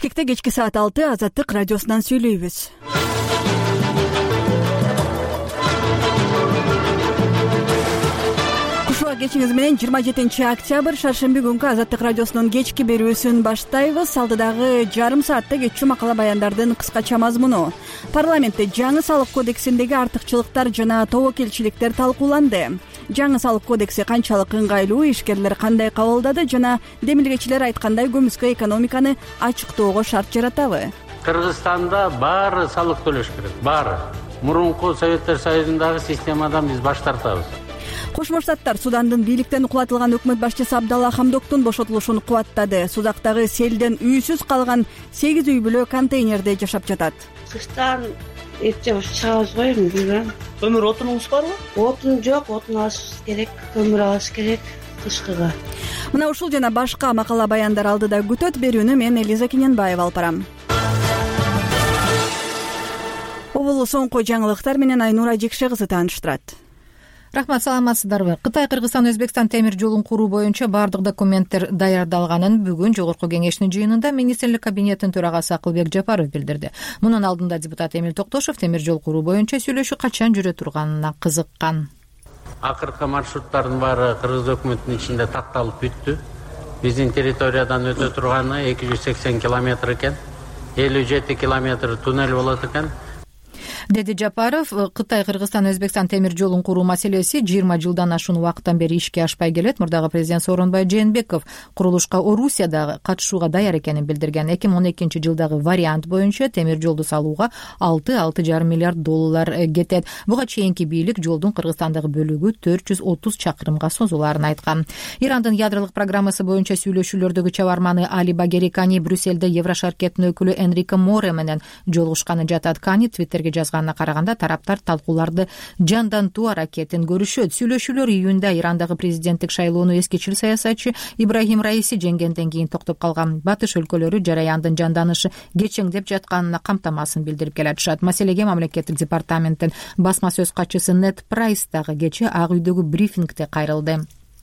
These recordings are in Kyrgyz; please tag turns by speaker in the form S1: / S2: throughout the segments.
S1: Бишкекте кечки саат 6 Азаттык радиосунан сүйлөйбүз. Кушуа кечиңиз менен 27-октябрь шаршемби күнкү Азаттык радиосунун кечки берүүсүн баштайбыз. Алдыдагы жарым саатта кетчү макала баяндардын кыскача мазмуну. Парламентте жаңы салык кодексиндеги артыкчылыктар жана тобокелчиликтер талкууланды. Жаңы салык кодекси канчалык ыңгайлуу, ишкерлер кандай кабылдады жана демилгечилер айткандай көмүскө экономиканы ачыктоого шарт жаратабы?
S2: Кыргызстанда баары салык төлөш керек, баары. Мурунку Советтер Союзундагы системадан биз баш тартабыз.
S1: Кошмо Штаттар Судандын бийликтен кулатылган өкмөт башчысы Абдалла Хамдоктун бошотулушун кубаттады. Судактагы селден үйсүз калган 8 үй бүлө контейнерде жашап жатат.
S3: Кыштан эрте чыгабыз го, эми билбейм.
S4: Көмүр отунуңуз барбы?
S3: Отун жок, отун алышыбыз керек, көмүр алыш керек кышкыга.
S1: Мына ушул жана башка макала баяндар алдыда күтөт. Берүүнү мен Элиза Кененбаева алып барам. Оболу соңку жаңылыктар менен Айнура Жекше кызы тааныштырат.
S5: Рахмат, саламатсыздарбы? Кытай, Кыргызстан, Өзбекстан темир жолун куруу боюнча бардык документтер даярдалганын бүгүн жогорку кеңештин жыйынында министрлик кабинетинин төрагасы Акылбек Жапаров билдирди. Мунун алдында депутат Эмил Токтошов темир жол куруу боюнча сүйлөшүү качан жүрө турганына кызыккан.
S2: Акыркы маршруттардын баары Кыргыз өкмөтүнүн ичинде такталып бүттү. Биздин территориядан өтө турганы 280 километр экен. 57 километр туннель болот экен.
S5: Деди Жапаров, Кытай, Кыргызстан, Өзбекстан темир жолун куруу маселеси 20 жылдан ашуун убакыттан бери ишке ашпай келет. Мурдагы президент Сооронбай Жээнбеков курулушка Орусия да катышууга даяр экенин билдирген. 2012 жылдагы вариант боюнча темир жолду салууга 6,5 миллиард доллар кетет. Буга чейинки бийлик жолдун Кыргызстандагы бөлүгү 430 чакырымга созуларын айткан. Ирандын ядролук программасы боюнча сүйлөшүүлөрдөгү чабарманы Али Багери Кани Брюссельде Еврошаркеттин өкүлү Энрико Море менен жолугушканы жатат. Кани Твиттерге жазганына караганда тараптар талкууларды жандантуу аракетин көрүшөт. Сүйлөшүүлөр июнда Ирандагы президенттик шайлоону эскичил саясатчы Ибрахим Раиси жеңгенден кийин токтоп калган. Батыш өлкөлөрү жараяндын жанданышы кечеңдеп жатканына камтамасын билдирип келатышат. Маселеге мамлекеттик департаменттин басма сөз катчысы Нед Прайс дагы кечээ Ак үйдөгү брифингде кайрылды.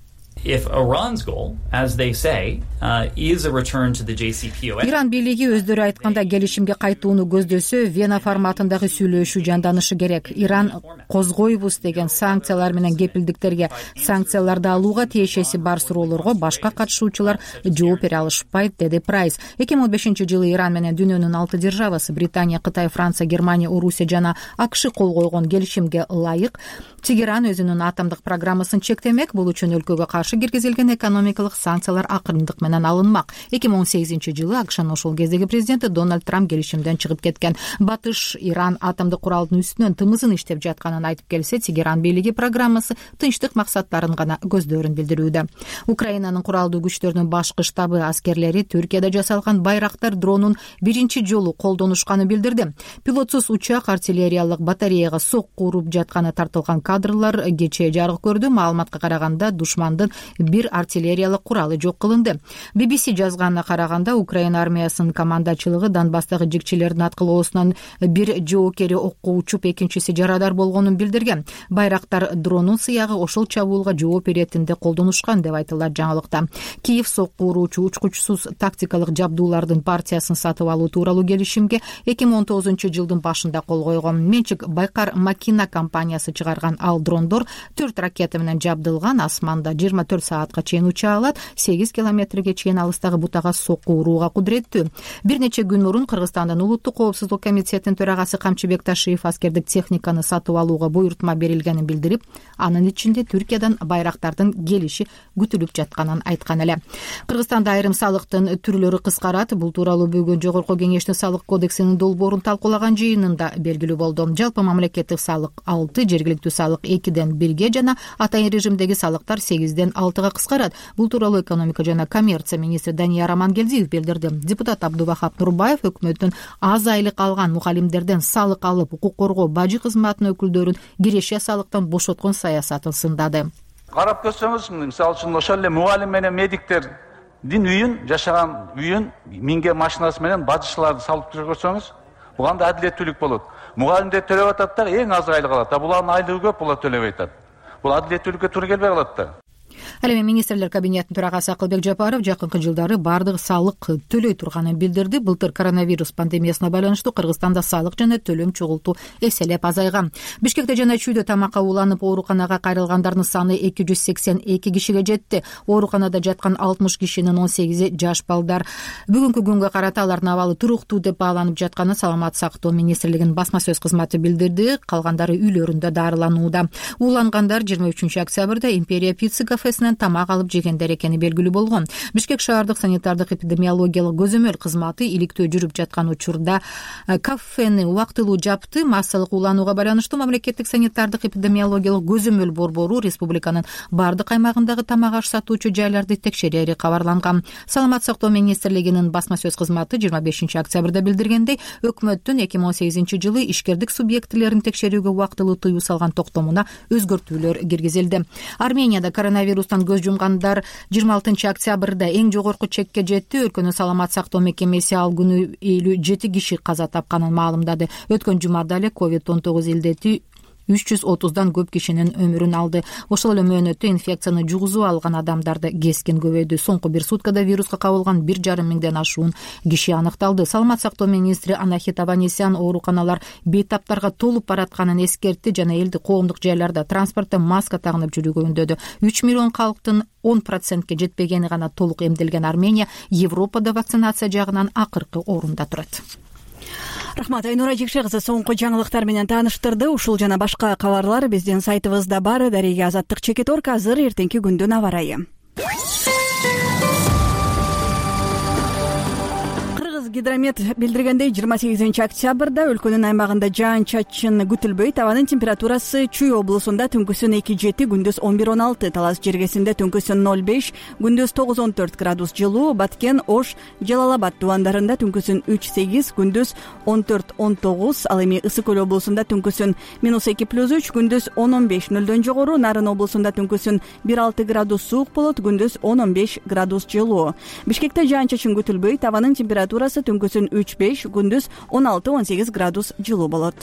S4: If Iran's goal, as they say, is a return to the JCPOA.
S5: Иран бийлиги өздөрү айтканда келишимге кайтууну көздөсө, Вена форматындагы сүйлөшүү жанданышы керек. Иран козгойбуз деген санкциялар менен кепилдиктерге, санкцияларды алууга тиешеси бар суроолорго башка катышуучулар жооп бере алышпайт, деди Прайс. 2005 жылы Иран менен дүйнөнүн 6 державасы Британия, Кытай, Франция, Германия, Орусия жана АКШ кол койгон келишимге ылайык Тегеран өзүнүн атомдук программасын чектемек. Бул үчүн өлкөгө каршы киргизилген экономикалык санкциялар акырындык менен алынмак. 2018 жылы АКШнын ошол кездеги президенти Дональд Трамп келишимден чыгып кеткен. Батыш Иран атомдук куралдын үстүнөн тымызын иштеп жатканын айтып келсе, Тегеран бийлиги программасы тынчтык максаттарын гана көздөрүн билдирүүдө. Украинанын куралдуу күчтөрүнүн башкы штабы аскерлери Түркияда жасалган Байрактар дронун биринчи жолу колдонушканы билдирди. Пилотсуз учак артиллериялык батареяга сокку уруп жатканы тартылган кадрлар кечээ жарык көрдү. Маалыматка караганда душмандын бир артиллериялык куралы жок кылынды. BBC жазганына караганда Украина армиясынын командачылыгы Донбасстагы жигчилердин аткылоосунан бир жоокери окко учуп, экинчиси жарадар болгонун билдирген. Байрактар дронун сыягы ошол чабуулга жооп беретинде колдонушкан деп айтылат жаңылыкта. Киев сокку уруучу учкучсуз тактикалык жабдуулардын партиясын сатып алуу тууралуу келишимге 2019 жылдын башында кол койгон. Менчик Байкар Макина компаниясы чыгарган ал дрондор 4 ракета менен жабдылган, асманда 24 саатка чейин уча алат, 8 километрге чейин алыстагы бутага сокку урууга кудуреттүү. Бир нече күн мурун Кыргызстандын улуттук коопсуздук комитетинин төрагасы Камчыбек Ташиев аскердик техниканы сатып алууга буйртма берилгенин билдирип, анын ичинде Түркиядан байрактардын келиши күтүлүп жатканын айткан эле. Кыргызстанда айрым салыктын түрлөрү кыскарат. Бул тууралуу бүгүн жогорку кеңештин салык кодексинин долбоорун талкуулаган жыйынында белгилүү болду. Жалпы мамлекеттик салык 6, жергиликтүү салык 2ден 1ге жана атайын режимдеги салыктар 8ден 6га кыскарат. Бул тууралуу экономика жана коммерция министри Данияр Амангелдиев билдирди. Депутат Абдубахап Нурбаев өкмөттүн аз айлык алган мухалимдерден салык алып, укук коргоо бажы кызматынын өкүлдөрүн кирешия салыктан бошоткон саясатын сындады.
S6: Карап көрсөңүз, мисалы үчүн ошол эле мугалим менен медиктердин үйүн, жашаган үйүн минге машинасы менен бажычыларды салып көрсөңүз, бул кандай адилеттүүлүк болот? Мугалимдер төлөп атат да, эң аз айлык алат. Булардын айлыгы көп, булар төлөбөй атат. Бул адилеттүүлүккө туура келбей калат да.
S5: Ал эми министрлер кабинетинин төрагасы Акылбек Жапаров жакынкы жылдары баардык салык төлөй турганын билдирди. Былтыр коронавирус пандемиясына байланыштуу Кыргызстанда салык жана төлөм чогултуу эселеп азайган. Бишкекте жана Чүйдө тамакка уланып ооруканага кайрылгандардын саны 282 кишиге жетти. Ооруканада жаткан 60 кишинин 18-и жаш балдар. Бүгүнкү күнгө карата алардын абалы туруктуу деп бааланып жатканын Саламаттык сактоо министрлигинин басма сөз кызматы билдирди. Калгандары үйлөрүндө дарыланууда. Улангандар 23 октябрда Империя пицца кафесинен тамак алып жегендер экени белгилүү болгон. Бишкек шаардык санитардык эпидемиологиялык көзөмөл кызматы иликтөө жүрүп жаткан учурда кафени убактылуу жапты. Массалык уланууга байланыштуу мамлекеттик санитардык эпидемиологиялык көзөмөл борбору республиканын бардык аймагындагы тамак аш сатуучу жайларды текшерери кабарланган. Саламаттык сактоо министрлигинин басма сөз кызматы 25 октябрда билдиргендей, өкмөттүн 2018 жылы ишкердик субъектилерин текшерүүгө убактылуу тыюу салган токтомуна өзгөртүүлөр киргизилди. Арменияда коронавирустан көз жумгандар 26 октябрда эң жогорку чекке жетти. Өлкөнүн саламат сактоо мекемеси ал күнү 57 киши каза тапканын маалымдады. Өткөн жумада эле COVID-19 илдети 330дан көп кишинин өмүрүн алды. Ошол эле мөөнөттө инфекцияны жугузуп алган адамдарды кескин көбөйдү. Соңку бир суткада вируска кабылган 1,5 миңден ашуун киши аныкталды. Саламат сактоо министри Анахит Аванесян ооруканалар бейтаптарга толуп баратканын эскертти жана элди коомдук жайларда, транспортто маска тагынып жүрүүгө үндөдү. 3 миллион калктын 10%ке жетпегени гана толук эмделген Армения Европада вакцинация жагынан акыркы орунда турат.
S1: Рахмат, Айнура Жекше кызы соңку жаңылыктар менен тааныштырды. Ушул жана башка кабарлар биздин сайтыбызда бар. Дареге Азаттык Чекиторг азыр эртеңки күндүн аба ырайы. Гидромет билдиргендей 28 октябрда өлкөнүн аймагында жаан-чачын күтүлбөйт. Абанын температурасы Чүй облусунда түнкүсүн 2-7, күндүз 11-16, Талас жергесинде түнкүсүн 0-5, күндүз 9-14 градус жылуу, Баткен, Ош, Жалал-Абад дубандарында түнкүсүн 3-8, күндүз 14-19, ал эми Ысык Көл облусунда түнкүсүн -2+3, күндүз 10-15 жогору, Нарын облусунда түнкүсүн 1-6 градус суук болот, күндүз 10-15 градус жылуу. Бишкекте жаан-чачын күтүлбөйт. Абанын температурасы түнкүсүн 3-5, күндүз 16-18 градус жылуу болот.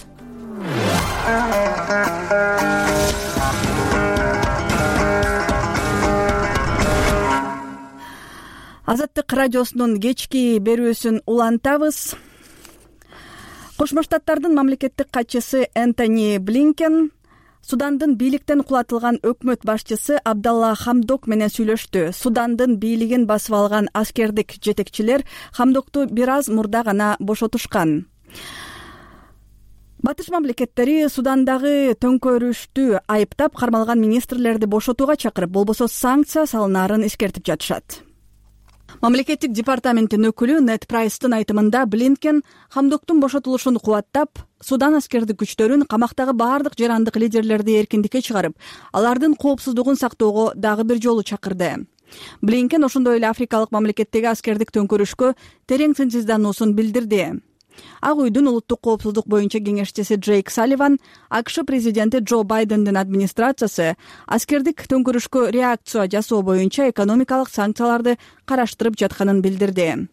S1: Азаттык радиосунун кечки берүүсүн улантабыз. Кошмо Штаттардын мамлекеттик катчысы Энтони Блинкен Судандын бийликтен кулатылган өкмөт башчысы Абдалла Хамдок менен сүйлөштү. Судандын бийлигин басып алган аскердик жетекчилер Хамдокту бир аз мурда гана бошотушкан. Батыш мамлекеттери Судандагы төңкөрүштү айыптап кармалган министрлерди бошотууга чакырып, болбосо санкция салынаарын эскертип жатышат. Мамлекеттик департаменттин өкүлү Нед Прайстын айтымында Блинкен Хамдоктун бошотулушун кубаттап, Судан аскердик күчтөрүн камактагы баардык жарандык лидерлерди эркиндикке чыгарып, алардын коопсуздугун сактоого дагы бир жолу чакырды. Блинкен ошондой эле африкалык мамлекеттеги аскердик төңкөрүшкө терең сынсыздануусун билдирди. Ак үйдүн улуттук коопсуздук боюнча кеңешчиси Джейк Салливан АКШ президенти Джо Байдендин администрациясы аскердик төңкөрүшкө реакция жасоо боюнча экономикалык санкцияларды караштырып жатканын билдирди.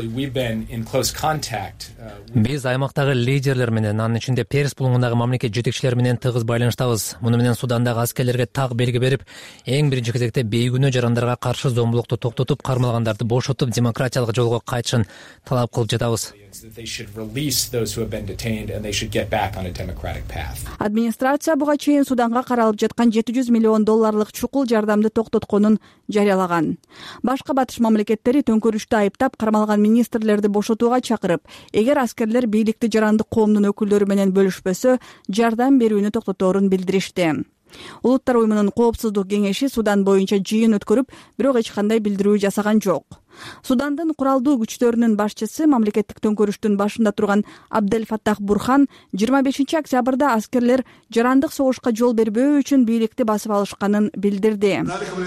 S7: Биз аймактагы лидерлер менен, анын ичинде Перс булуңундагы мамлекет жетекчилери менен тыгыз байланыштабыз. Муну менен Судандагы аскерлерге так белги берип, эң биринчи кезекте бейгүнөө жарандарга каршы зомбулукту токтотуп, кармалгандарды бошотуп, демократиялык жолго кайтышын талап кылып жатабыз.
S1: Администрация буга чейин Суданга каралып жаткан $700 миллион чукул жардамды токтотконун жарыялаган. Башка батыш мамлекеттери төңкөрүштү айыптап кармалган министрлерди бошотууга чакырып, эгер аскерлер бийликти жарандык коомдун өкүлдөрү менен бөлүшпөсө, жардам берүүнү токтоторун билдиришти. Улуттар уюмунун коопсуздук кеңеши Судан боюнча жыйын өткөрүп, бирок эч кандай билдирүү жасаган жок. Судандын куралдуу күчтөрүнүн башчысы, мамлекеттик төңкөрүштүн башында турган Абдель Фаттах Бурхан 25 октябрда аскерлер жарандык согушка жол бербөө үчүн бийликти басып алышканын билдирди.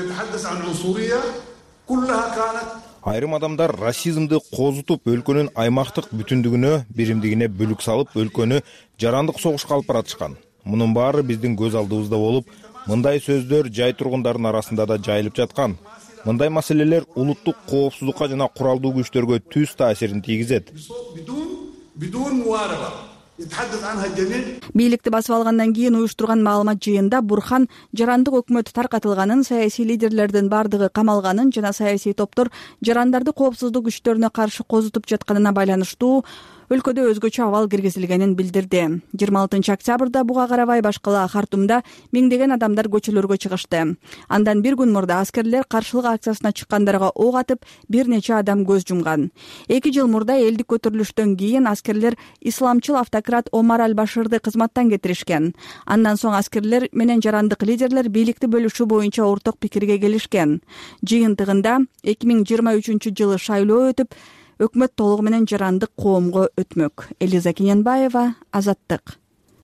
S8: Айрым адамдар расизмди козутуп, өлкөнүн аймактык бүтүндүгүнө, биримдигине бүлүк салып, өлкөнү жарандык согушка алып баратышкан. Мунун баары биздин көз алдыбызда болуп, мындай сөздөр жай тургундардын арасында да жайылып жаткан. Мындай маселелер улуттук коопсуздукка жана куралдуу күчтөргө түз таасирин тийгизет.
S1: бийликти басып алгандан кийин уюштурган маалымат жыйында Бурхан жарандык өкмөт таркатылганын, саясий лидерлердин бардыгы камалганын жана саясий топтор жарандарды коопсуздук күчтөрүнө каршы козутуп жатканына байланыштуу өлкөдө өзгөчө абал киргизилгенин билдирди. 26 октябрда буга карабай башкала Хартумда миңдеген адамдар көчөлөргө чыгышты. Андан бир күн мурда аскерлер каршылык акциясына чыккандарга ок атып, бир нече адам көз жумган. 2 жыл мурда элдик көтөрүлүштөн кийин аскерлер исламчыл автократ Омар Аль-Баширди кызматтан кетиришкен. Андан соң аскерлер менен жарандык лидерлер бийликти бөлүшүү боюнча орток пикирге келишкен. Жыйынтыгында 2023 жылы шайлоо өтүп, өкмөт толугу менен жарандык коомго өтмөк. Элиза Кененбаева, Азаттык.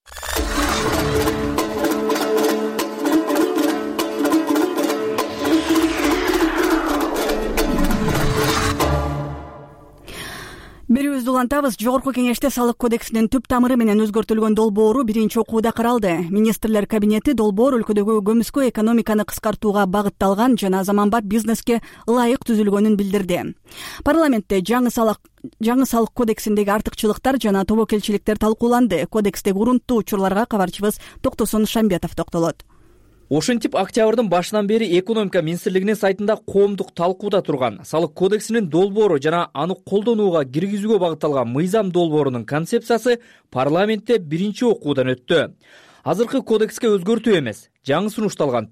S1: Берүүбүздү улантабыз. Жогорку кеңеште салык кодексинин түп тамыры менен өзгөртүлгөн долбоору биринчи окууда каралды. Министрлер кабинети долбоор өлкөдөгү көмүскө экономиканы кыскартууга багытталган жана заманбап бизнеске ылайык түзүлгөнүн билдирди. Парламентте жаңы салык кодексиндеги артыкчылыктар жана тобокелчиликтер талкууланды. Кодекстеги урунттуу учурларга кабарчыбыз Токтосун Шамбетов токтолот.
S9: Ошентип, октябрдын башынан бери экономика министрлигинин сайтында коомдук талкууда турган салык кодексинин долбоору жана аны колдонууга киргизүүгө багытталган мыйзам долбоорунун концепциясы парламентте биринчи окуудан өттү. Азыркы кодекске өзгөртүү эмес, жаңы сунушталган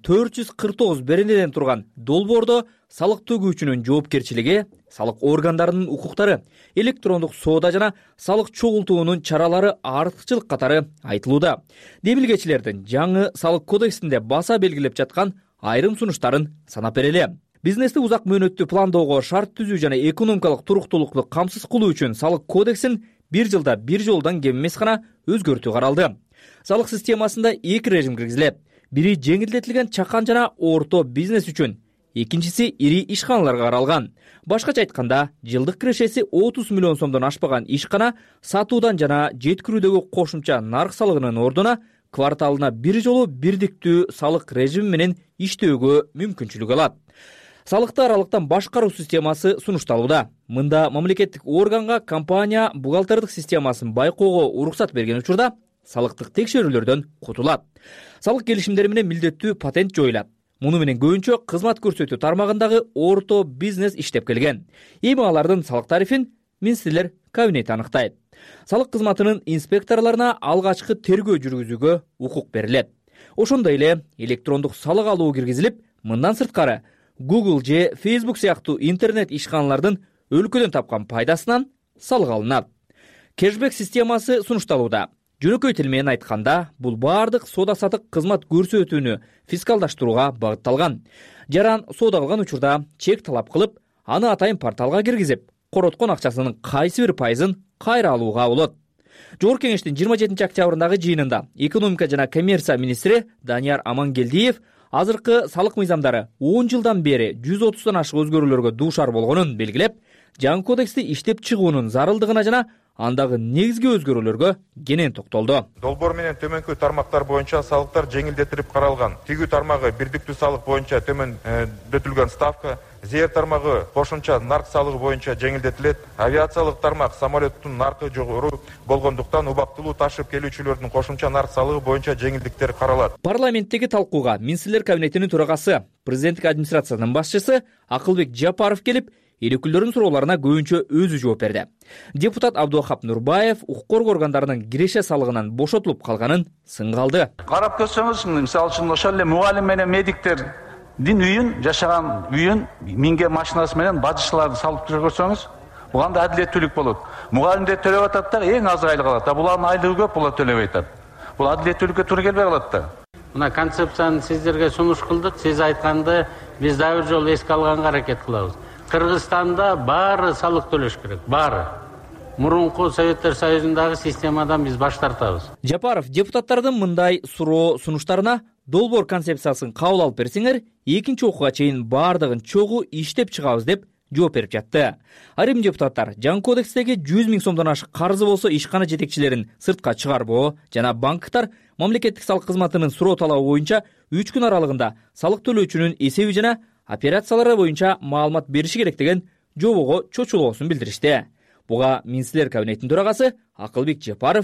S9: 449 беренеден турган долбоордо салык төгүүчүнүн жоопкерчилиги, салык органдарынын укуктары, электрондук соода жана салык чогултуунун чаралары артыкчылык катары айтылууда. Демилгечилердин жаңы салык кодексинде баса белгилеп жаткан айрым сунуштарын санап берели. Бизнести узак мөөнөттүү пландоого, шарт түзүү жана экономикалык туруктуулукту камсыз кылуу үчүн салык кодексин бир жылда бир жолдон кем эмес гана өзгөртүү каралды. Салык системасында 2 режим киргизилет. Бири жеңилдетилген чакан жана орто бизнес үчүн, экинчиси ири ишканаларга каралган. Башкача айтканда, жылдык кирешеси 30 миллион сомдон ашпаган ишкана сатуудан жана жеткирүүдөгү кошумча нарк салыгынын ордуна кварталына бир жолу бирдиктүү салык режими менен иштөөгө мүмкүнчүлүк алат. Салыкты аралыктан башкаруу системасы сунушталууда. Мында мамлекеттик органга компания бухгалтердик системасын байкоого уруксат берген учурда салыктык текшерүүлөрдөн кутулат. Салык келишимдери менен милдеттүү патент жоюлат. Муну менен көбүнчө кызмат көрсөтүү тармагындагы орто бизнес иштеп келген. Эми алардын салык тарифин министрлер кабинети аныктайт. Салык кызматынын инспекторлоруна алгачкы тергөө жүргүзүүгө укук берилет. Ошондой эле электрондук салык алуу киргизилип, мындан сырткары Google же Facebook сыяктуу интернет ишканалардын өлкөдөн тапкан пайдасынан салык алынат. Кэшбэк системасы сунушталууда. Жөнөкөй тил менен айтканда, бул бардык соода-сатык кызмат көрсөтүүнү фискалдаштырууга багытталган. Жаран соода кылган учурда чек талап кылып, аны атайын порталга киргизип, короткон акчасынын кайсы бир пайызын кайра алууга болот. Жогорку кеңештин 27 октябрындагы жыйынында экономика жана коммерция министри Данияр Амангелдиев азыркы салык мыйзамдары 10 жылдан бери 130дан ашык өзгөрүүлөргө дуушар болгонун белгилеп, жаңы кодексти иштеп чыгуунун зарылдыгына жана андагы негизги өзгөрүүлөргө кенен токтолду.
S10: Долбоор менен төмөнкү тармактар боюнча салыктар жеңилдетилип каралган. Тигүү тармагы бирдиктүү салык боюнча төмөндөтүлгөн ставка, зээр тармагы кошумча нарк салыгы боюнча жеңилдетилет. Авиациялык тармак самолеттун наркы жогору болгондуктан убактылуу ташып келүүчүлөрдүн кошумча нарк салыгы боюнча жеңилдиктер каралат.
S9: Парламенттеги талкууга министрлер кабинетинин төрагасы, президенттик администрациянын башчысы Акылбек Жапаров келип, Элекүлдөрдүн суроолоруна көбүнчө өзү жооп берди. Депутат Абдуахап Нурбаев укук коргоо органдарынын киреше салыгынан бошотулуп калганын сынга алды.
S6: Карап көрсөңүз, мисалы үчүн ошол эле мугалим менен медиктердин үйүн, жашаган үйүн миңге машинасы менен бажышларды салып көрсөңүз, буганда адилеттүүлүк болот. Мугалимдер төлөп атат да, эң аз айлык алат. Булардын айлыгы көп, булар төлөбөй атат. Бул адилеттүүлүккө туура келбей калат да.
S2: Мына концепцияны сиздерге сунуш кылдык. Сиз айтканды биз дагы бир жолу эске алганга аракет кылабыз. Кыргызстанда баары салык төлөш керек, баары. Мурунку Советтер Союзундагы системадан биз баш тартабыз.
S9: Жапаров депутаттардын мындай суроо сунуштарына долбоор концепциясын кабыл алып берсеңер, экинчи окууга чейин баардыгын чогуу иштеп чыгабыз деп жооп берип жатты. Айрым депутаттар жаңы кодекстеги 100 000 сомдон ашык карзы болсо ишкана жетекчилерин сыртка чыгарбоо жана банктар мамлекеттик салык кызматынын суроо талабы боюнча 3 күн аралыгында салык төлөөчүнүн эсеби жана операциялары боюнча маалымат бериши керек деген жобого чочулоосун билдиришти. Буга министрлер кабинетинин төрагасы Акылбек Жапаров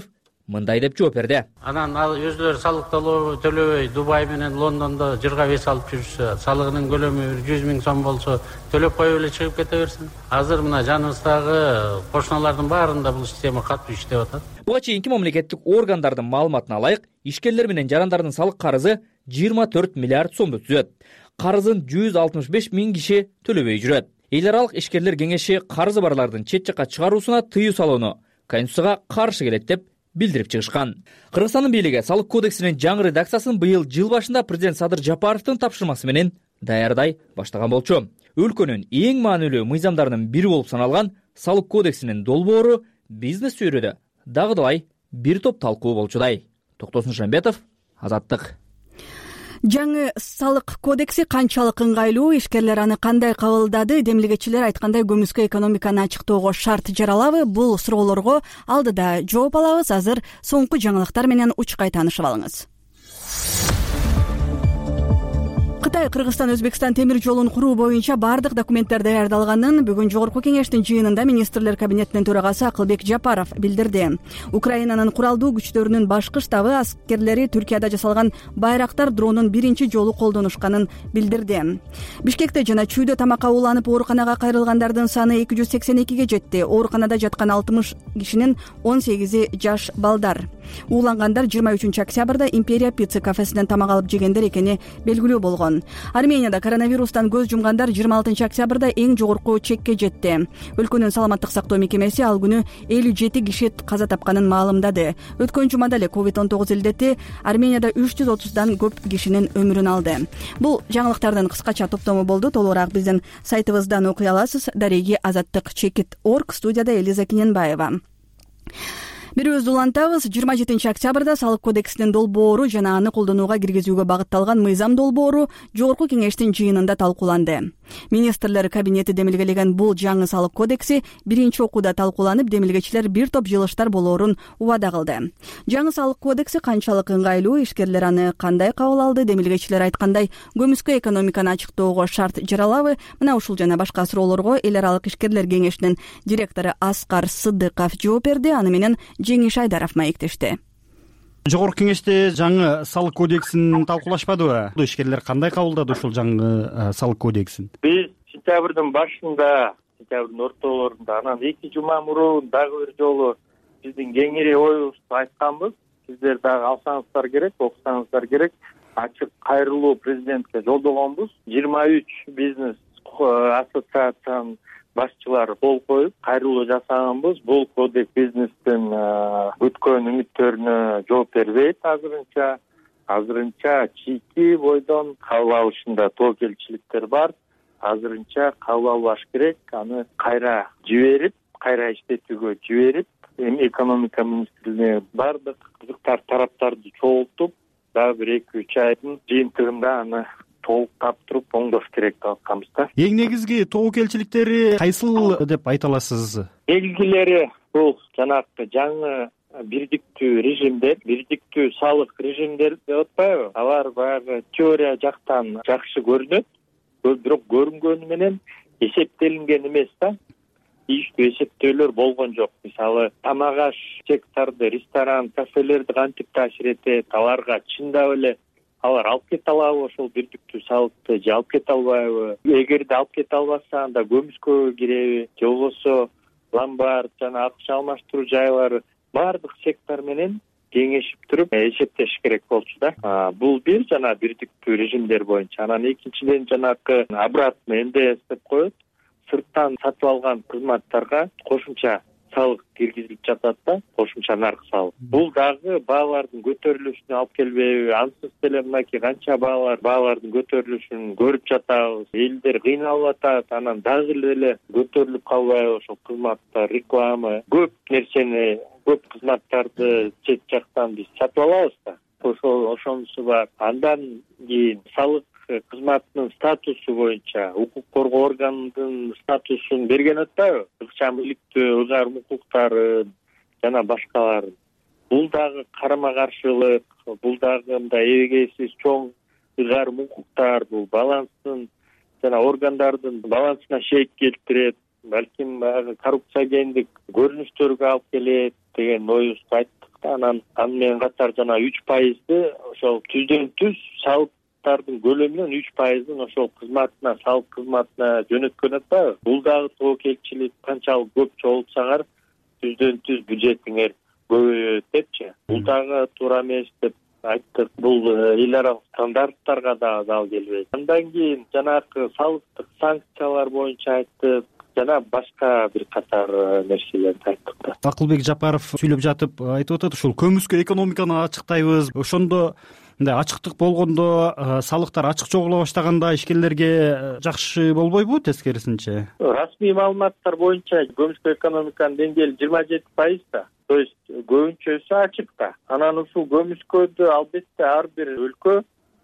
S9: мындай деп жооп берди.
S2: Анан ал өзлөрү салык төлөбөй Дубай менен Лондондо жырга вес алып жүрүшсө, салыгынын көлөмү 100 000 сом болсо төлөп коюп эле чыгып кете берсин. Азыр мына жаныбыздагы кошуналардын баарында бул система катуу иштеп атат.
S9: Буга чейинки мамлекеттик органдардын маалыматына ылайык, ишкерлер менен жарандардын салык карызы 24 миллиард сомду түзөт. Карызын 165 000 киши төлөбөй жүрөт. Эл аралык ишкерлер кеңеши карызы барлардын чет жакка чыгаруусуна тыюу салууну Конституцияга каршы келет деп билдирип чыгышкан. Кыргызстандын бийлиги салык кодексинин жаңы редакциясын быйыл жыл башында президент Садыр Жапаровдун тапшырмасы менен даярдай баштаган болчу. Өлкөнүн эң маанилүү мыйзамдарынын бири болуп саналган салык кодексинин долбоору бизнес чөйрөдө дагыдылай бир топ талкуу болчудай. Токтосун Шамбетов, Азаттык.
S1: Жаңы салык кодекси канчалык ыңгайлуу, ишкерлер аны кандай кабылдады, демилгечилер айткандай көмүскө экономиканы ачыктоого шарт жаралабы? Бул суроолорго алдыда жооп алабыз. Азыр соңку жаңылыктар менен учкай таанышып алыңыз. Кытай Кыргызстан Өзбекстан темир жолун куруу боюнча бардык документтер даярдалганын бүгүн Жогорку кеңештин жыйынында министрлер кабинетинин төрагасы Акылбек Жапаров билдирди. Украинанын куралдуу күчтөрүнүн башкы штабы аскерлери Түркияда жасалган байрактар дронун биринчи жолу колдонушканын билдирди. Бишкекте жана Чүйдө тамакка ууланып ооруканага кайрылгандардын саны 282ге жетти. Ооруканада жаткан 60 кишинин 18 жаш балдар. Уулангандар 23 октябрда Империя пицца кафесинен тамак алып жегендер экени белгилүү болгон. Арменияда коронавирустан көз жумгандар 26 октябрда эң жогорку чекке жетти. Өлкөнүн саламаттык сактоо мекемеси ал күнү 57 киши каза тапканын маалымдады. Өткөн жумада эле COVID-19 илдети Арменияда 330дан көп кишинин өмүрүн алды. Бул жаңылыктардын кыскача топтому болду. Толугураак биздин сайтыбыздан окуй аласыз. Дареги Азаттык Чекит.org, студияда Элиза Киненбаева. Бирөөбүздү улантабыз. 27 октябрда салык кодексинин долбоору жана аны колдонууга киргизүүгө багытталган мыйзам долбоору Жогорку кеңештин жыйынында талкууланды. Министрлер кабинети демилгелеген бул жаңы салык кодекси биринчи окууда талкууланып, демилгечилер бир топ жылыштар болоорун убада кылды. Жаңы салык кодекси канчалык ыңгайлуу, ишкерлер аны кандай кабыл алды, демилгечилер айткандай көмүскө экономиканы ачыктоого шарт жаралабы? Мына ушул жана башка суроолорго эл аралык ишкерлер кеңешинин директору Аскар Сыдыков жооп берди. Аны менен Жеңиш Айдаров маектешти.
S11: Жогорку кеңеште жаңы салык кодексин талкуулашпадыбы? Ишкерлер кандай кабылдады ушул жаңы салык кодексин?
S12: Биз сентябрдын башында, сентябрдын ортолорунда, анан 2 жума мурун дагы бир жолу биздин кеңири оюбузду айтканбыз. Сиздер дагы алсаңыздар керек, окусаңыздар керек. Ачык кайрылуу президентке жолдогонбуз. 23 бизнес ассоциациянын башчылары кол коюп кайрылуу жасаганбыз. Бул кодекс бизнестин бүткөн үмүттөрүнө жооп бербейт азырынча чийки бойдон кабыл алышында тобокелчиликтер бар. Азырынча кабыл албаш керек. Аны кайра иштетүүгө жиберип, экономика министрлигине бардык кызыктар тараптарды чогултуп, дагы бир 2-3 айдын жыйынтыгында аны толук таптырып оңдош керек деп атканбыз да.
S11: Эң негизги тобокелчиликтери кайсыл деп айта аласыз?
S12: Негизгилери бул жанагы жаңы бирдиктүү режимдер, бирдиктүү салык режимдер деп атпайбы? Алар баягы теория жактан жакшы көрүнөт, бирок көрүнгөнү менен эсептелинген эмес да. Ийиштүү эсептөөлөр болгон жок. Мисалы, тамак аш сектарды, ресторан, кафелерди кантип таасир этет, аларга чындап эле алар алып кете алабы ошол бирдиктүү салыкты, же алып кете албайбы? Эгерде алып кете албаса, анда көмүскөгө киреби, же болбосо ломбард жана акча алмаштыруу жайлары бардык сектор менен кеңешип туруп эсептеш керек болчу да. Бул бир жана бирдиктүү режимдер боюнча. Анан экинчиден жанагы обратный НДС деп коет. Сырттан сатып алган кызматтарга кошумча салык киргизилип жатат да, кошумча нарк салык. Бул дагы баалардын көтөрүлүшүнө алып келбейби? Ансыз деле мынакей канча баалардын көтөрүлүшүн көрүп жатабыз. Элдер кыйналып атат, анан дагы эле көтөрүлүп калбайбы ошол кызматтар, реклама, көп нерсени, көп кызматтарды чет жактан биз сатып алабыз да. Ошонусу бар. Андан кийин салык кызматынын статусу боюнча укук коргоо органынын статусун берген атпайбы? Ыкчам иликтөө, ыйгарым укуктары жана башкаларын. Бул дагы карама каршылык, бул дагы мындай эбегейсиз чоң ыйгарым укуктар, бул баланстын жана органдардын балансына шейк келтирет, балким баягы коррупциогендик көрүнүштөргө алып келет деген оюбузду айттык Анан аны менен катар жана 3% ошол түздөн түз салыктардын көлөмүнөн 3% ошол кызматына, салык кызматына жөнөткөн атпайбы? Бул дагы тобокелчилик канчалык көп чогултсаңар түздөн түз бюджетиңер көбөйөт депчи. Бул дагы туура эмес деп айттык. Бул эл аралык стандарттарга дагы келбейт. Андан кийин жанагы салыктык санкциялар боюнча айттык жана башка бир катар нерселерди айттык да.
S11: Акылбек Жапаров сүйлөп жатып айтып атат, ушул көмүскө экономиканы ачыктайбыз. Ошондо мындай ачыктык болгондо, салыктар ачык чогула баштаганда ишкерлерге жакшы болбойбу, тескерисинче?
S12: Расмий маалыматтар боюнча көмүскө экономиканын деңгээли 27% да. То есть көбүнчөсү ачык да. Анан ушул көмүскөдө албетте ар бир өлкө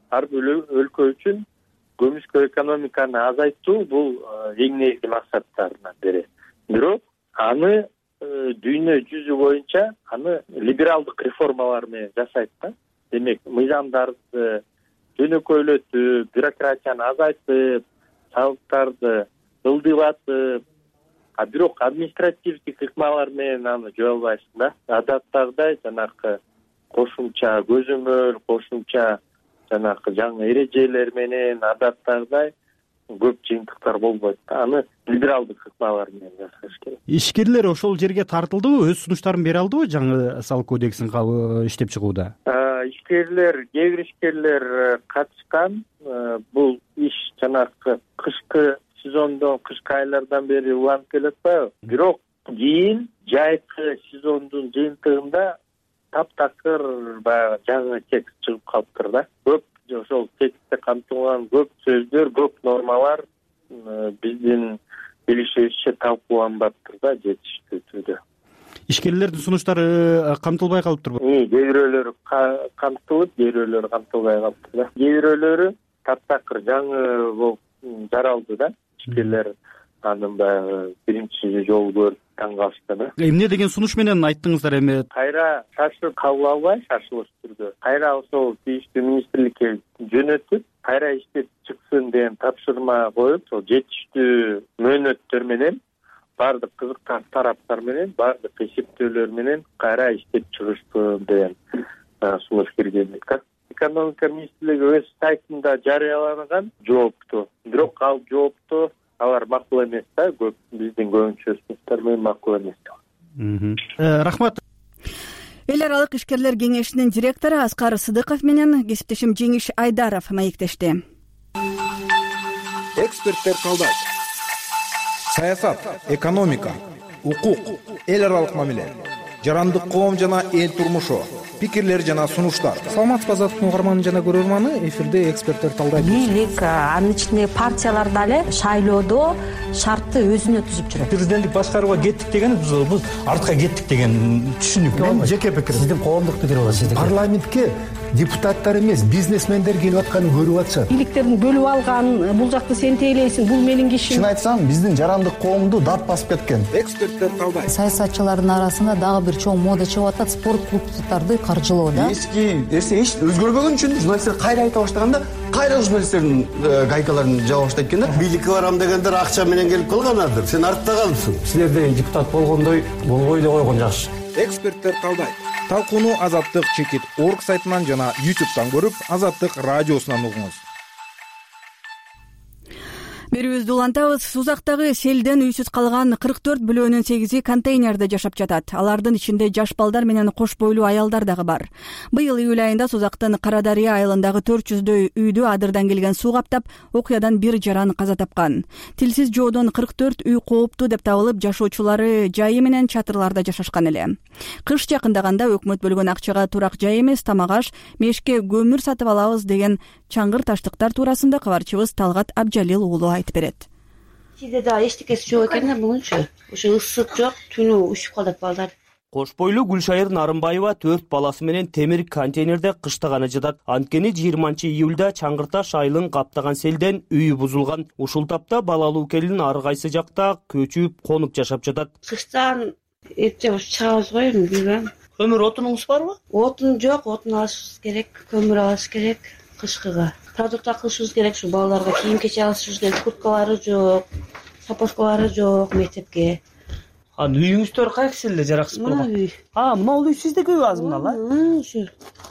S12: үчүн көмүскө экономиканы азайтуу бул эң негизги максаттарынын бири. Бирок аны дүйнө жүзү боюнча аны либералдык реформалар менен жасайт да. Демек, мыйзамдарды жөнөкөйлөтүп, бюрократияны азайтып, салыктарды ылдыйлатып, бирок административдик ыкмалар менен аны жөө албайсың да. Адаттагыдай жанагы кошумча көзөмөл, кошумча жанагы жаңы эрежелер менен адаттагыдай көп жыйынтыктар болбойт да. Аны либералдык ыкмалар менен жасаш керек.
S11: Ишкерлер ошол жерге тартылдыбы, өз сунуштарын бере алдыбы жаңы салык кодексин иштеп чыгууда?
S12: Ишкерлер, кээ бир ишкерлер катышкан. Бул иш жанагы кышкы сезондон, кышкы айлардан бери уланып келет атпайбы? Бирок кийин жайкы сезондун жыйынтыгында таптакыр баягы жаңы текст чыгып калыптыр да. Көп ошол текстте камтылган көп сөздөр, көп нормалар биздин билишибизче талкууланбаптыр да жетиштүү түрдө.
S11: Ишкерлердин сунуштары камтылбай калыптырбы?
S12: Кээ бирөөлөрү камтылып, кээ бирөөлөрү камтылбай калыптыр да. Кээ бирөөлөрү таптакыр жаңы болуп жаралды да. Ишкерлер анын баягы биринчи жолу көрүп таң калышты да.
S11: Эмне деген сунуш менен айттыңыздар эми?
S12: Кайра шашып кабыл албай, шашылыш түрдө кайра ошол тийиштүү министрликке жөнөтүп, кайра иштеп чыксын деген тапшырма коюп, ошол жетиштүү мөөнөттөр менен баардык кызыктар тараптар менен, баардык эсептөөлөр менен кайра иштеп чыгышсын деген сунуш киргизdik да. Экономика министрлиги өз сайтында жарыялаган жоопту. Бирок ал жоопту алар макул эмес да, көп биздин көбүнчө сунуштар менен макул эмес.
S11: Рахмат.
S1: Эл аралык ишкерлер кеңешинин директору Аскар Сыдыков менен кесиптешим Жеңиш Айдаров маектешти.
S8: Эксперттер калдайт. Саясат, экономика, укук, эл аралык мамиле, жарандык коом жана эл турмушу, пикирлер жана сунуштар.
S13: Саламатсызбы азаттык угарманы жана көрөрманы, эфирде эксперттер талдайт.
S14: Бийлик, анын ичинде партиялар дагы шайлоодо шартты өзүнө түзүп жүрөт.
S15: Президенттик башкарууга кеттик деген биз артка кеттик деген түшүнүк.
S13: Мен жеке пикирим.
S15: Сиздин коомдук пикир болот. Сиздин
S13: парламентке депутаттар эмес, бизнесмендер келип атканын көрүп атышат.
S14: Бийликтердин бөлүп алган, бул жакты сен тейлейсиң, бул менин кишим.
S13: Чын айтсам, биздин жарандык коомду дат басып кеткен.
S8: Эксперттер талдайт.
S16: Саясатчылардын арасында дагы бир чоң мода чыгып атат, спорт клубдарды каржылоо да.
S13: Эски нерсе эч өзгөрбөгөн үчүн журналисттер кайра айта баштаганда, кайра журналисттердин гайкаларын жаба баштайт экен да.
S17: Бийликке барам дегендер акча менен келип калганадыр. Сен артта калыпсың.
S15: Силерде депутат болгондой болбой эле койгон жакшы.
S8: Эксперттер талдайт. Талкууну Азаттык чекит орг сайтынан жана YouTube'дан көрүп, Азаттык радиосунан угуңуз.
S1: Берүүбүздү улантабыз. Сузактагы селден үйсүз калган 44 бүлөөнүн 8-и контейнерде жашап жатат. Алардын ичинде жаш балдар менен кош бойлуу аялдар дагы бар. Быйыл июль айында Сузактын Кара Дарыя айылындагы 400дөй үйдү адырдан келген суу каптап, окуядан бир жаран каза тапкан. Тилсиз жоодон 44 үй кооптуу деп табылып, жашоочулары жайы менен чатырларда жашашкан эле. Кыш жакындаганда өкмөт бөлгөн акчага турак жай эмес, тамак аш, мешке көмүр сатып алабыз деген чаңгыр таштыктар туурасында кабарчыбыз Талгат Абжалил уулу айтып берет.
S3: Сизде да эчтекеси жок экен да бугунчу. Ошо ысык жок, түнү ушуп калат балдар.
S9: Кош бойлуу Гүлшайыр Нарымбаева 4 баласы менен темир контейнерде кыштаганы жатат. Анткени 20-июлда Чаңгырташ айылын каптаган селден үйү бузулган. Ушул тапта балалуу келин ар кайсы жакта көчүп, конуп жашап жатат.
S3: Кыштан эрте чыгабыз го, эми билбейм.
S9: Көмүр отунуңуз барбы?
S3: Отун жок, отун алышыбыз керек, көмүр алыш керек кышкыга. Продукт кылышыбыз керек, ушу балаларга кийим кече алышыбыз керек, курткалары жок, сапожкалары жок мектепке.
S18: Анан үйүңүздөр кайсы эле жараксыз болгон?
S3: Мына үй.
S18: Мына үй сиздеки азмына эле?
S3: Ушу.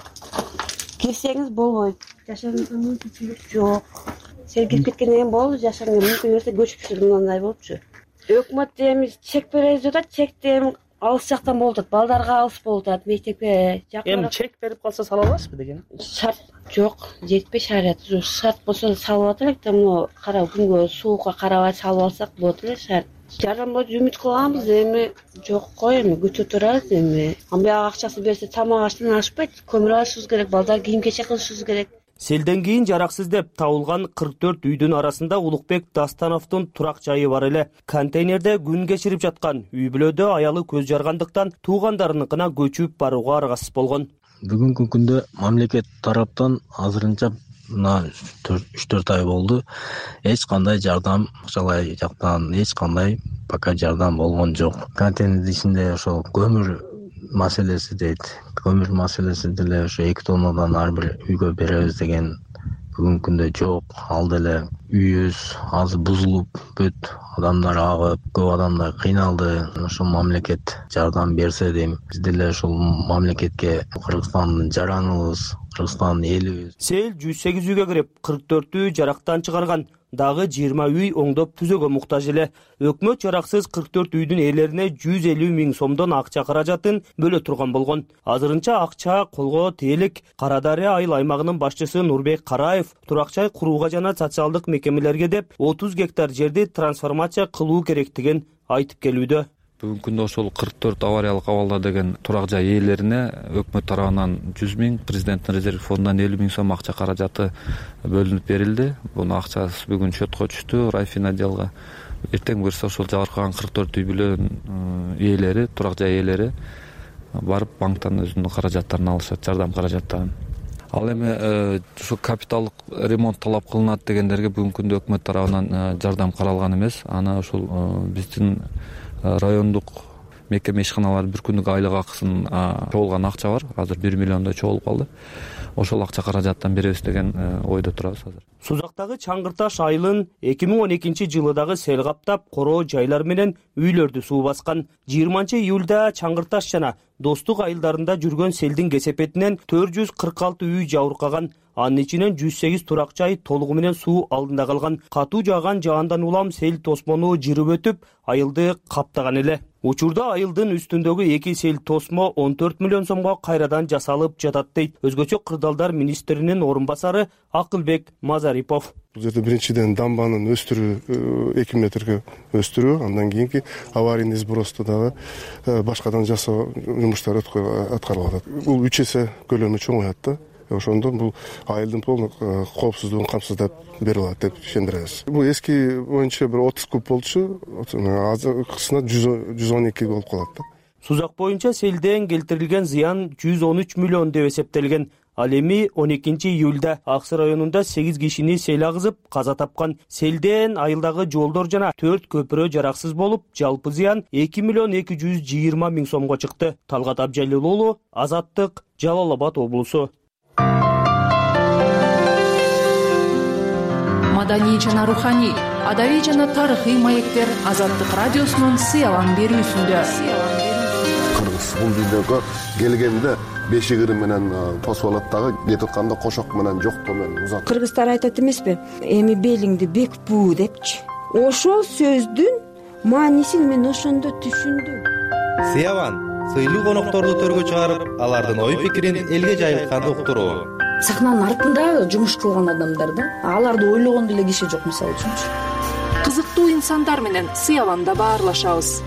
S3: Кирсеңиз болбойт. Жашаганга мүмкүнчүлүк жок. Сен кирип кеткенден кийин болду, жашаганга мүмкүн эмес, көчүп жүрүп мындай болупчу. Өкмөт эми чек беребиз деп атат, чекти эми алыс жактан болуп атат, балдарга алыс болуп атат, мектепке жакын.
S18: Эми чек берип калса сала аласызбы деген?
S3: Шарт жок, жетпей шарият. Шарт болсо салып атат элек да, мына кара күнгө, суукка карабай салып алсак болот эле шарт. Жардам болот үмүт кылганбыз, эми жок го, эми күтүп турабыз эми. Бияга акчасын берсе тамак аштан ашпайт, көмүр алышыбыз керек, балдар кийим кечек кылышыбыз керек.
S19: Селден кийин жараксыз деп табылган 44 үйдүн арасында Улукбек Дастановдун турак жайы бар эле. Контейнерде күн кечирип жаткан үй бүлөдө аялы көз жаргандыктан туугандарыныкына көчүп барууга аргасыз болгон.
S20: Бүгүнкү күндө мамлекет тараптан азырынча мына 3-4 ай болду. Эч кандай жардам, акчалай жактан эч кандай пока жардам болгон жок. Контейнердин ичинде ошол көмүр маселеси дейт. Көмүр маселеси деле ошо 2 тоннадан ар бир үйгө беребиз деген бүгүнкү күндө жок. Ал деле үйүбүз азыр бузулуп бүт, адамдар агып, көп адамдар кыйналды. Ошо мамлекет жардам берсе дейм. Биз деле ошол мамлекетке Кыргызстандын жараныбыз, Кыргызстандын элибиз.
S19: Сел 108 үйгө кирип, 44 жарактан чыгарган. Дагы 20 үй оңдоп түзөгө муктаж эле. Өкмөт жараксыз 44 үйдүн ээлерине 150 миң сомдон акча каражатын бөлө турган болгон. Азырынча акча колго тиелик. Кара Дарыя айыл аймагынын башчысы Нурбек Караев турак жай курууга жана социалдык мекемелерге деп 30 гектар жерди трансформация кылуу керектигин айтып келүүдө.
S21: Бүгүнкү күндө ошол 44 авариялык абалда деген турак жай ээлерине өкмөт тарабынан 100 миң, президенттин резерв фондунан 50 миң сом акча каражаты бөлүнүп берилди. Бунун акчасы бүгүн счетко түштү райфинотделге. Эртең буюрса ошол жабыркаган 44 үй бүлөнүн ээлери, турак жай ээлери барып банктан өзүнүн каражаттарын алышат, жардам каражаттарын. Ал эми ошо капиталдык ремонт талап кылынат дегендерге бүгүнкү күндө өкмөт тарабынан жардам каралган эмес. Аны ошол биздин райондук мекеме ишканалар бир күндүк айлык акысын чогулган акча бар. Азыр 1 миллиондой чогулуп калды. Ошол акча каражаттан беребиз деген ойдо турабыз азыр.
S19: Сузактагы Чаңгырташ айылын 2012 жылы дагы сел каптап, короо жайлар менен үйлөрдү суу баскан. 20-июлда Чаңгырташ жана Достук айылдарында жүргөн селдин кесепетинен 446 үй жабыркаган. Анын ичинен 108 турак жай толугу менен суу алдында калган. Катуу жааган жаандан улам сел тосмону жырып өтүп, айылды каптаган эле. Учурда айылдын үстүндөгү 2 сел тосмо 14 миллион сомго кайрадан жасалып жатат дейт өзгөчө кырдаалдар министринин орун басары Акылбек Мазарипов.
S22: Бул жерде биринчиден дамбанын өстүрүү 2 метрге өстүрүү, андан кийинки аварийный сбросту дагы башкадан жасоо жумуштары аткарылып атат. Бул 3 эсе көлөмү чоңоят да. Ошондон бул айылдын полный коопсуздугун камсыздап бере алат деп ишендиребиз. Бул эски боюнча бир 30 куб болчу, азыркысына 112 болуп калат да.
S19: Сузак боюнча селден келтирилген зыян 113 миллион деп эсептелген. Ал эми 12-июлда Аксы районунда 8 кишини сел агызып каза тапкан. Селден айылдагы жолдор жана 4 көпүрө жараксыз болуп, жалпы зыян 2 миллион 220 миң сомго чыкты. Талгат Абжалил уулу, Азаттык, Жалал Абад облусу.
S23: Маданий жана руханий, адабий жана тарыхый маектер Азаттык радиосунун сыялан берүүсүндө.
S24: Кыргыз бул видеого келгенде бешигири менен тосуп алат дагы, кетип атканда кошок менен жоктоо менен узат.
S25: Кыргыздар айтат эмеспи? Эми белиңди бек буу депчи. Ошол сөздүн маанисин мен ошондо түшүндүм.
S26: Сыялан сыйлуу конокторду төргө чыгарып, алардын ой пикирин элге жайылтканды уктуруу.
S16: Сахнанын артында жумуш кылган адамдар да, аларды ойлогон деле киши жок мисалы үчүнчү.
S23: Кызыктуу инсандар менен сыяланда баарлашабыз.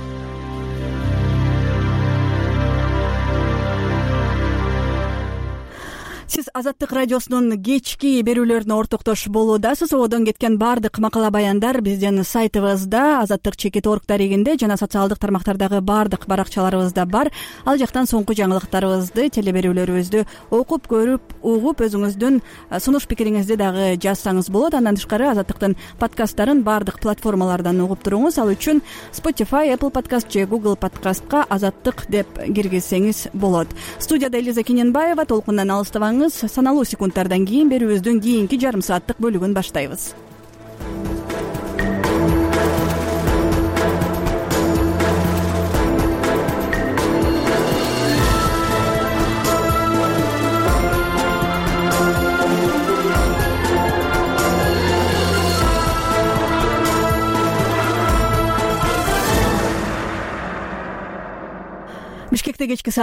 S1: Сиз Азаттык радиосунун кечки берүүлөрүнө ортоктош болуудасыз. Одон кеткен баардык макала баяндар биздин сайтыбызда, Азаттык чекит.org дарегинде жана социалдык тармактардагы баардык баракчаларыбызда бар. Ал жактан соңку жаңылыктарыбызды, телеберүүлөрүбүздү окуп, көрүп, угуп, өзүңүздүн сунуш пикириңизди дагы жазсаңыз болот. Андан тышкары Азаттыктын подкасттарын баардык платформалардан угуп туруңуз. Ал үчүн Spotify, Apple Podcast же Google Podcast'ка Азаттык деп киргизсеңиз болот. Студияда Элиза Кененбаева. Толкундан алыстабаңыз. Саналуу секундтардан кийин берүүбүздүн кийинки жарым сааттык бөлүгүн баштайбыз. кечки